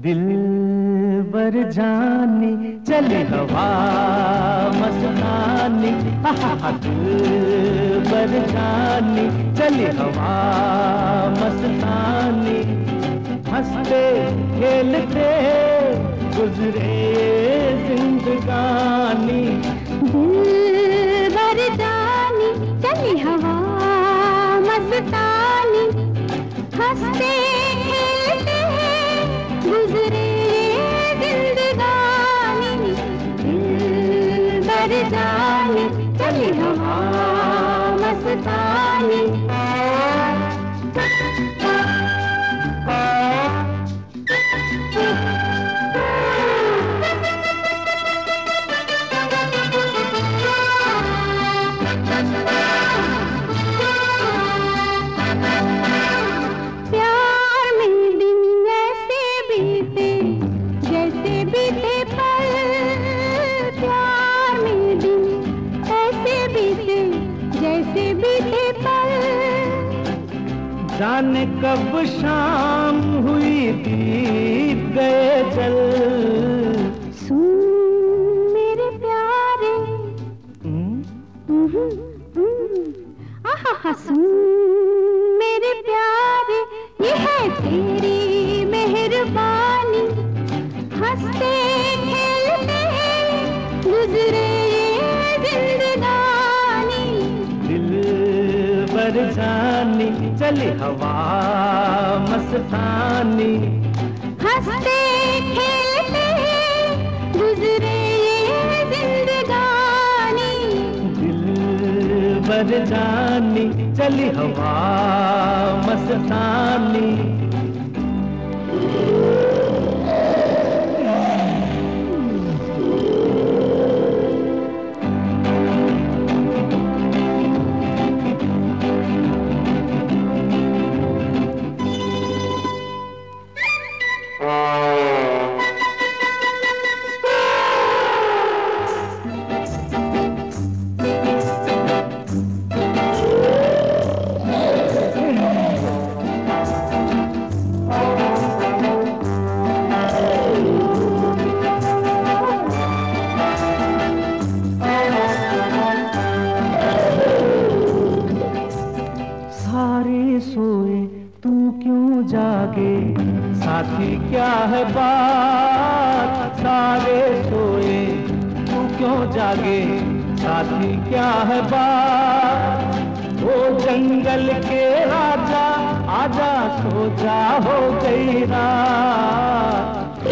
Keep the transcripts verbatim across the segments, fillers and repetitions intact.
दिल बर जानी चली हवा मस्तानी, दिल बर जानी चली हवा मस्तानी, हंसते खेलते गुजरे जिंदगानी। दिल बर जानी चली हवा मस्तानी, हंसते खेलते गुजरे जिंदगानी। दिल बर जानी चली हवा मस्तानी। जाने कब शाम हुई बीत गए चल। सुन मेरे प्यारे, आहा सुन मेरे प्यारे, ये है तेरी मेहरबानी, हंसते खेलते गुजरे जिंदगानी। दिल बर जानी चली हवा मस्तानी, हंसते खेलते गुजरे जिंदगानी। दिल बर जानी चली हवा मस्तानी। सोए तू क्यों जागे, साथी क्या है बात। सारे सोए तू क्यों जागे, साथी क्या है बात। ओ जंगल के राजा आजा सो जा, हो गई रात।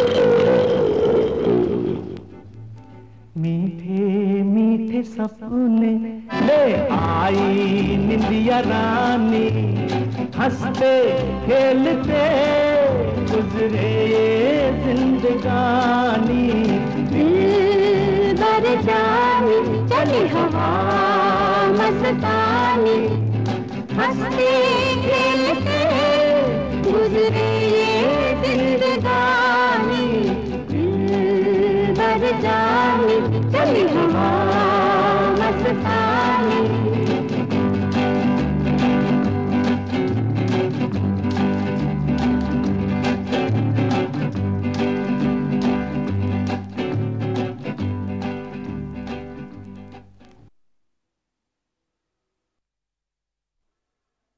मीठे मीठे सपने ले आई निंदिया रानी, हंसते खेलते गुजरे जिंदगानी। दिल बर जानी चली हवा मस्तानी, हंसते खेलते गुजरे जिंदगानी। दिल बर जानी चली हवा मस्तानी।